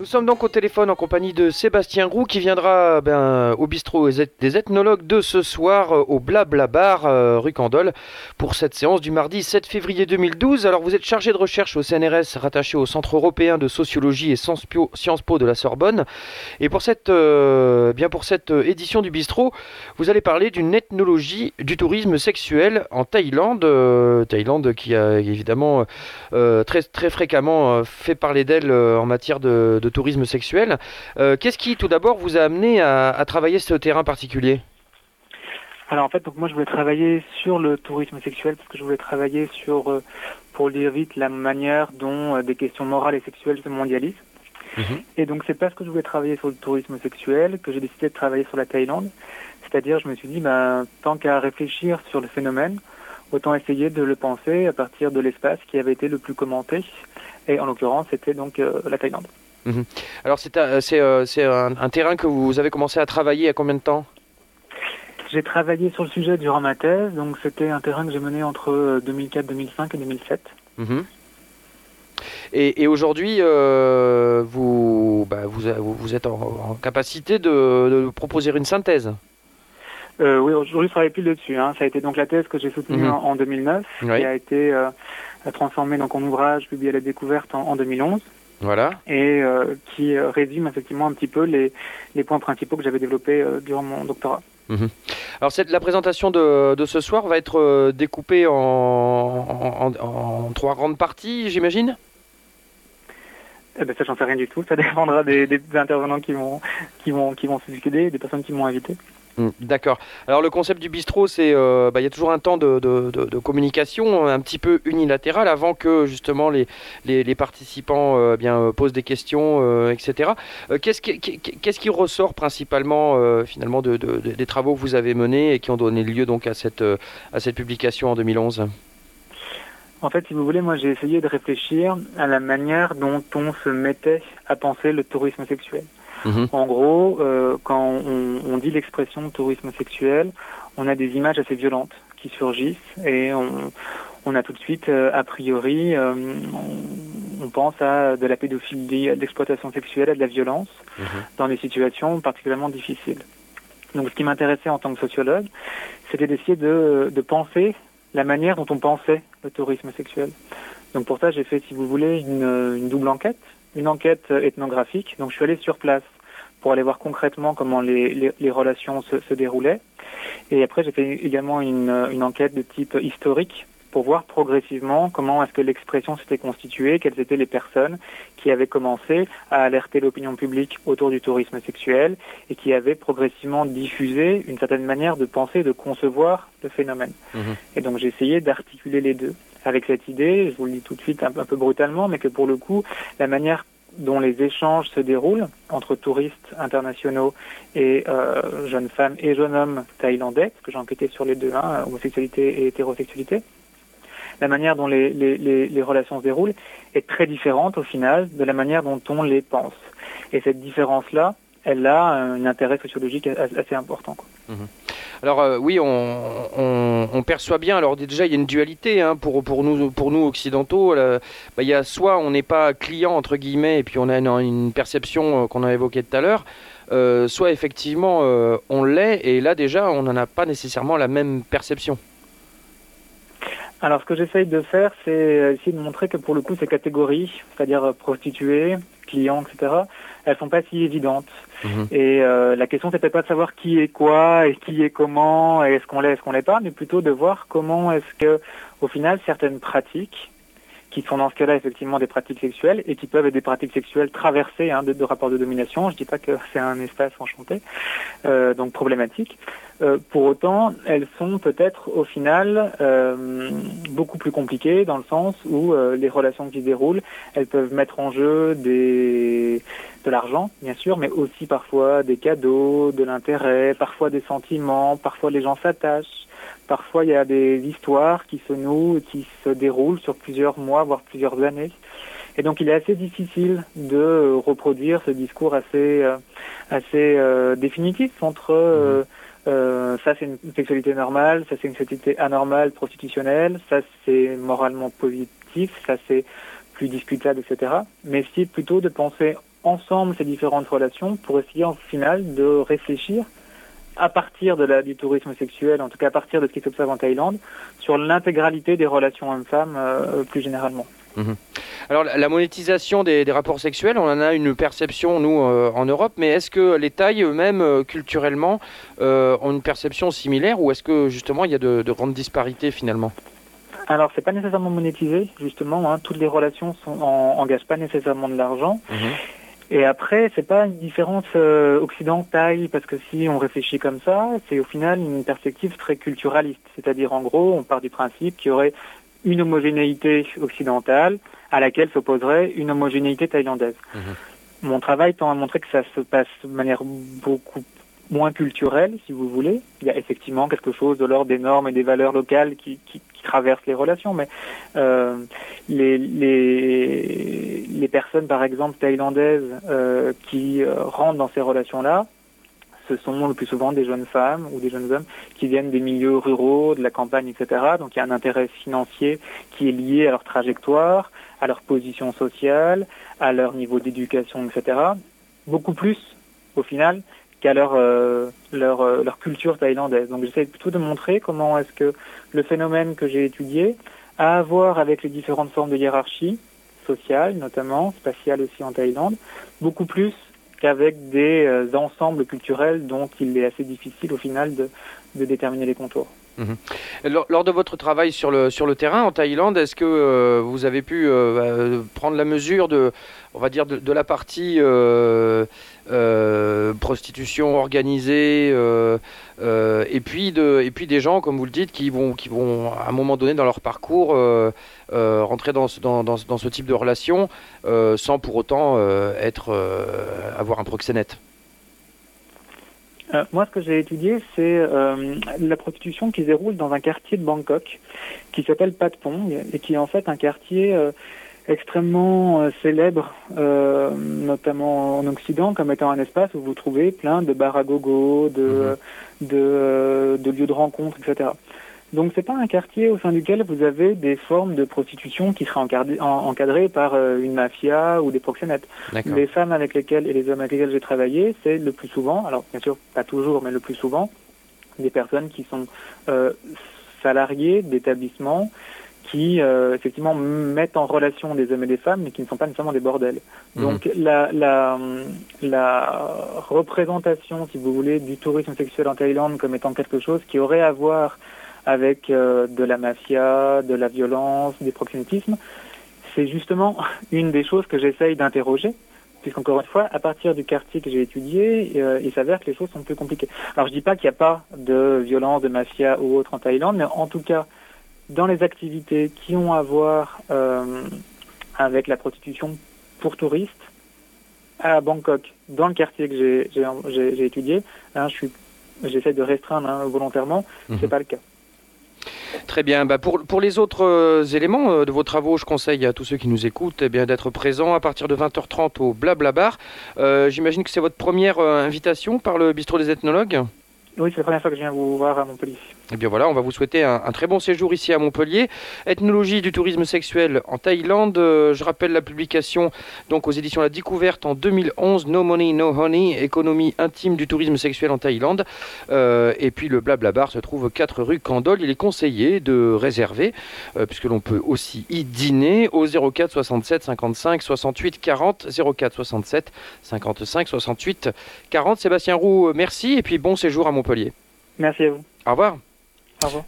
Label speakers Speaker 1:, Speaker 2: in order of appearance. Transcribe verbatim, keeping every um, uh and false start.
Speaker 1: Nous sommes donc au téléphone en compagnie de Sébastien Roux qui viendra ben, au bistrot des ethnologues de ce soir au Blabla Bar euh, rue Candolle pour cette séance du mardi sept février deux mille douze. Alors vous êtes chargé de recherche au C N R S rattaché au Centre européen de sociologie et Sciences Po de la Sorbonne. Et pour cette, euh, bien pour cette édition du bistrot, vous allez parler d'une ethnologie du tourisme sexuel en Thaïlande. Euh, Thaïlande qui a évidemment euh, très, très fréquemment fait parler d'elle euh, en matière de, de tourisme sexuel. Euh, qu'est-ce qui, tout d'abord, vous a amené à, à travailler ce terrain particulier ?
Speaker 2: Alors en fait, donc moi je voulais travailler sur le tourisme sexuel parce que je voulais travailler sur, euh, pour le dire vite, la manière dont euh, des questions morales et sexuelles se mondialisent. Mmh. Et donc c'est parce que je voulais travailler sur le tourisme sexuel que j'ai décidé de travailler sur la Thaïlande. C'est-à-dire, je me suis dit, ben, tant qu'à réfléchir sur le phénomène, autant essayer de le penser à partir de l'espace qui avait été le plus commenté. Et en l'occurrence, c'était donc euh, la Thaïlande.
Speaker 1: Mmh. Alors c'est, un, c'est, euh, c'est un, un terrain que vous avez commencé à travailler il y a combien de temps ?
Speaker 2: J'ai travaillé sur le sujet durant ma thèse, donc c'était un terrain que j'ai mené entre deux mille quatre, deux mille cinq et deux mille sept. Mmh.
Speaker 1: Et, et aujourd'hui, euh, vous, bah, vous, vous êtes en, en capacité de, de proposer une synthèse ?
Speaker 2: euh, Oui, aujourd'hui je travaille plus dessus. Hein. Ça a été donc la thèse que j'ai soutenue mmh. en, en deux mille neuf, oui. Qui a été euh, transformée donc en ouvrage publié à la découverte en, en deux mille onze.
Speaker 1: Voilà.
Speaker 2: Et euh, qui euh, résume effectivement un petit peu les, les points principaux que j'avais développés euh, durant mon doctorat.
Speaker 1: Mmh. Alors cette, la présentation de, de ce soir va être euh, découpée en, en, en, en trois grandes parties, j'imagine ?
Speaker 2: Eh ben ça, j'en sais rien du tout. Ça dépendra des, des intervenants qui vont, qui vont, qui vont se discuter, des personnes qui m'ont invité.
Speaker 1: Mmh, d'accord. Alors le concept du bistrot, c'est euh, bah, y a toujours un temps de, de, de, de communication un petit peu unilatéral avant que justement les, les, les participants euh, bien, euh, posent des questions, euh, et cetera. Euh, qu'est-ce, qui, qu'est-ce qui ressort principalement euh, finalement de, de, de, des travaux que vous avez menés et qui ont donné lieu donc à cette, euh, à cette publication en deux mille onze ?
Speaker 2: En fait, si vous voulez, moi j'ai essayé de réfléchir à la manière dont on se mettait à penser le tourisme sexuel. Mmh. En gros, euh, quand on, on dit l'expression tourisme sexuel, on a des images assez violentes qui surgissent et on, on a tout de suite, euh, a priori, euh, on, on pense à de la pédophilie, à de l'exploitation sexuelle, à de la violence, mmh. dans des situations particulièrement difficiles. Donc ce qui m'intéressait en tant que sociologue, c'était d'essayer de, de penser la manière dont on pensait le tourisme sexuel. Donc pour ça, j'ai fait, si vous voulez, une, une double enquête, une enquête ethnographique. Donc je suis allé sur place pour aller voir concrètement comment les, les, les relations se, se déroulaient. Et après, j'ai fait également une, une enquête de type historique pour voir progressivement comment est-ce que l'expression s'était constituée, quelles étaient les personnes qui avaient commencé à alerter l'opinion publique autour du tourisme sexuel et qui avaient progressivement diffusé une certaine manière de penser, de concevoir le phénomène. Mmh. Et donc j'ai essayé d'articuler les deux avec cette idée, je vous le dis tout de suite un, un peu brutalement, mais que pour le coup, la manière dont les échanges se déroulent entre touristes internationaux et euh, jeunes femmes et jeunes hommes thaïlandais, parce que j'ai enquêté sur les deux, hein, homosexualité et hétérosexualité, la manière dont les, les, les, les relations se déroulent est très différente au final de la manière dont on les pense. Et cette différence-là, elle a un intérêt sociologique assez important, quoi. Mmh.
Speaker 1: Alors euh, oui, on, on, on perçoit bien. Alors déjà, il y a une dualité hein, pour pour nous pour nous occidentaux. Là, bah, il y a soit on n'est pas client entre guillemets et puis on a une, une perception euh, qu'on a évoquée tout à l'heure, euh, soit effectivement euh, on l'est et là déjà on n'en a pas nécessairement la même perception.
Speaker 2: Alors ce que j'essaye de faire, c'est essayer de montrer que pour le coup ces catégories, c'est-à-dire prostituées, clients, et cetera, elles sont pas si évidentes. Mmh. Et euh, la question, c'est peut-être pas de savoir qui est quoi et qui est comment et est-ce qu'on l'est, est-ce qu'on l'est pas, mais plutôt de voir comment est-ce que, au final, certaines pratiques, qui sont dans ce cas-là effectivement des pratiques sexuelles et qui peuvent être des pratiques sexuelles traversées hein, de, de rapports de domination. Je dis pas que c'est un espace enchanté, euh, donc problématique. Euh, pour autant, elles sont peut-être au final euh, beaucoup plus compliquées dans le sens où euh, les relations qui se déroulent, elles peuvent mettre en jeu des de l'argent, bien sûr, mais aussi parfois des cadeaux, de l'intérêt, parfois des sentiments, parfois les gens s'attachent. Parfois, il y a des histoires qui se nouent, qui se déroulent sur plusieurs mois, voire plusieurs années. Et donc, il est assez difficile de reproduire ce discours assez, euh, assez euh, définitif entre euh, euh, ça, c'est une sexualité normale, ça, c'est une sexualité anormale, prostitutionnelle, ça, c'est moralement positif, ça, c'est plus discutable, et cetera. Mais c'est plutôt de penser ensemble ces différentes relations pour essayer au final de réfléchir à partir de la, du tourisme sexuel, en tout cas à partir de ce qui s'observe en Thaïlande, sur l'intégralité des relations hommes-femmes euh, plus généralement.
Speaker 1: Mmh. Alors la monétisation des, des rapports sexuels, on en a une perception nous euh, en Europe, mais est-ce que les Thaïs eux-mêmes euh, culturellement euh, ont une perception similaire ou est-ce que justement il y a de, de grandes disparités finalement?
Speaker 2: Alors c'est pas nécessairement monétisé justement, hein, toutes les relations sont, en, engagent pas nécessairement de l'argent. Mmh. Et après, c'est pas une différence euh, occidentale, parce que si on réfléchit comme ça, c'est au final une perspective très culturaliste. C'est-à-dire, en gros, on part du principe qu'il y aurait une homogénéité occidentale à laquelle s'opposerait une homogénéité thaïlandaise. Mmh. Mon travail tend à montrer que ça se passe de manière beaucoup moins culturelle, si vous voulez. Il y a effectivement quelque chose de l'ordre des normes et des valeurs locales qui, qui, qui traversent les relations, mais euh, les, les, les personnes, par exemple, thaïlandaises euh, qui euh, rentrent dans ces relations-là, ce sont le plus souvent des jeunes femmes ou des jeunes hommes qui viennent des milieux ruraux, de la campagne, et cetera. Donc il y a un intérêt financier qui est lié à leur trajectoire, à leur position sociale, à leur niveau d'éducation, et cetera. Beaucoup plus, au final, qu'à leur, euh, leur, euh, leur culture thaïlandaise. Donc j'essaie plutôt de montrer comment est-ce que le phénomène que j'ai étudié a à voir avec les différentes formes de hiérarchie sociale, notamment, spatiale aussi en Thaïlande, beaucoup plus qu'avec des euh, ensembles culturels dont il est assez difficile au final de, de déterminer les contours.
Speaker 1: Mmh. Lors, lors de votre travail sur le, sur le terrain en Thaïlande, est-ce que euh, vous avez pu euh, prendre la mesure de, on va dire, de, de la partie euh, euh, prostitution organisée euh, euh, et, puis de, et puis des gens, comme vous le dites, qui vont, qui vont à un moment donné dans leur parcours euh, euh, rentrer dans, dans, dans, dans ce type de relation euh, sans pour autant euh, être, euh, avoir un proxénète?
Speaker 2: Euh, moi, ce que j'ai étudié, c'est euh, la prostitution qui se déroule dans un quartier de Bangkok qui s'appelle Patpong et qui est en fait un quartier euh, extrêmement euh, célèbre, euh, notamment en Occident, comme étant un espace où vous trouvez plein de bars à gogo, de, mmh. de, euh, de lieux de rencontre, et cetera. Donc c'est pas un quartier au sein duquel vous avez des formes de prostitution qui seraient encadrées, encadrées par euh, une mafia ou des proxénètes. D'accord. Les femmes avec lesquelles et les hommes avec lesquels j'ai travaillé, c'est le plus souvent, alors bien sûr pas toujours, mais le plus souvent, des personnes qui sont euh, salariées d'établissements qui euh, effectivement mettent en relation des hommes et des femmes, mais qui ne sont pas nécessairement des bordels. Mmh. Donc la, la, la représentation, si vous voulez, du tourisme sexuel en Thaïlande comme étant quelque chose qui aurait à voir avec euh, de la mafia, de la violence, des proxénétismes, c'est justement une des choses que j'essaye d'interroger, puisqu'encore une fois, à partir du quartier que j'ai étudié, euh, il s'avère que les choses sont plus compliquées. Alors je dis pas qu'il n'y a pas de violence, de mafia ou autre en Thaïlande, mais en tout cas, dans les activités qui ont à voir euh, avec la prostitution pour touristes, à Bangkok, dans le quartier que j'ai, j'ai, j'ai, j'ai étudié, hein, je suis, j'essaie de restreindre hein, volontairement, mmh. c'est pas le cas.
Speaker 1: Très bien. Bah pour, pour les autres euh, éléments euh, de vos travaux, je conseille à tous ceux qui nous écoutent eh bien, d'être présents à partir de vingt heures trente au Blabla Bar. Euh, j'imagine que c'est votre première euh, invitation par le Bistrot des Ethnologues?
Speaker 2: Oui, c'est la première fois que je viens vous voir à Montpellier.
Speaker 1: Eh bien voilà, on va vous souhaiter un, un très bon séjour ici à Montpellier. Ethnologie du tourisme sexuel en Thaïlande. Euh, je rappelle la publication donc aux éditions La Découverte en deux mille onze, No Money, No Honey, économie intime du tourisme sexuel en Thaïlande. Euh, et puis le Blabla Bar se trouve quatre rue Candol. Il est conseillé de réserver, euh, puisque l'on peut aussi y dîner au zéro quatre soixante-sept cinquante-cinq soixante-huit quarante, zéro quatre soixante-sept cinquante-cinq soixante-huit quarante. Sébastien Roux, merci et puis bon séjour à Montpellier.
Speaker 2: Merci à vous.
Speaker 1: Au revoir.
Speaker 2: Au revoir.